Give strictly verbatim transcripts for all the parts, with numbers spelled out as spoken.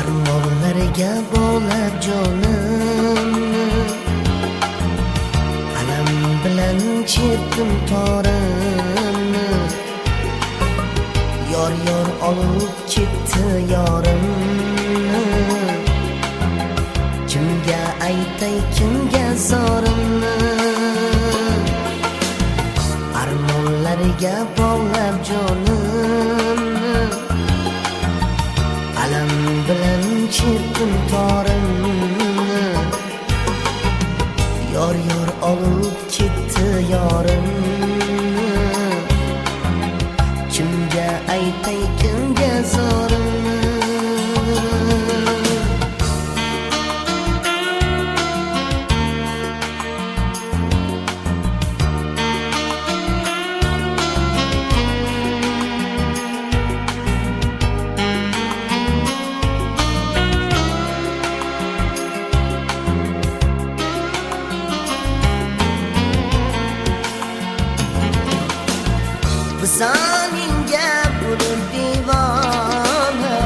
Armonlarga bog'lab jonimni, alam bilan chertdim torimni. Yor yor olib ketdi yorimni, kimga aytay kimga zorimni. Armonlarga bog'lab jonimni, alam bilan chertdim torimni. Yor yor olib ketdi yorimni, kimga aytay kimga zorimni. Zaningga bo'lib divona,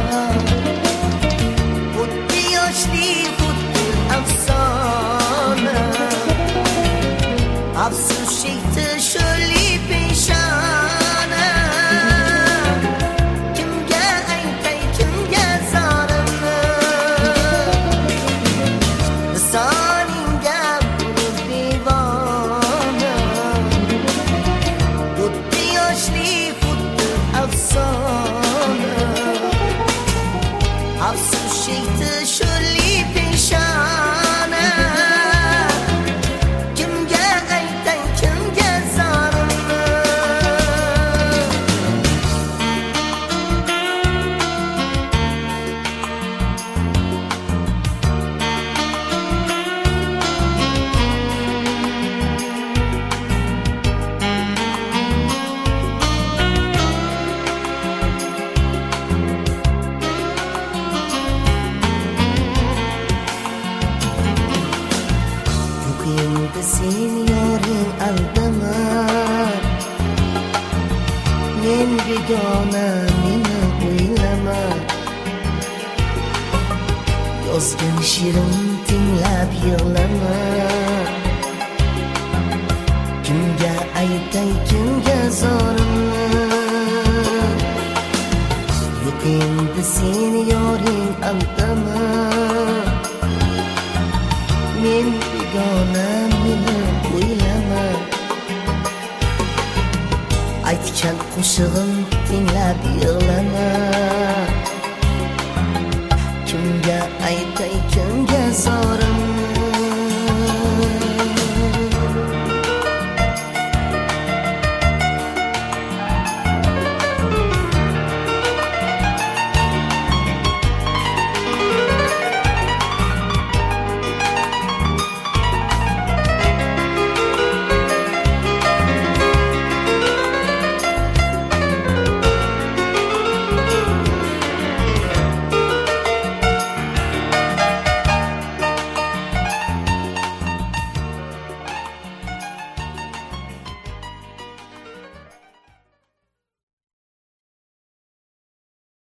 xuddi yoshli xuddi afsona. Afsus chekdi sho'rli peshona, kimga aytay kimga zorimni. Zaningga bo'lib divona, xuddi yoshli xuddi afsona. Afsus chekdi sho'rli peshona, kimga aytay kimga zorimni. Endi sen yoring aldama, men begona meni o'ylama. Yozgan shirin tinglab yig'lama, kimga aytay kimga zorimni. Yo'q endi sen yoring aldama, men begona meni o'ylama. Aytgan qo'shig'im tinglab yig'lama,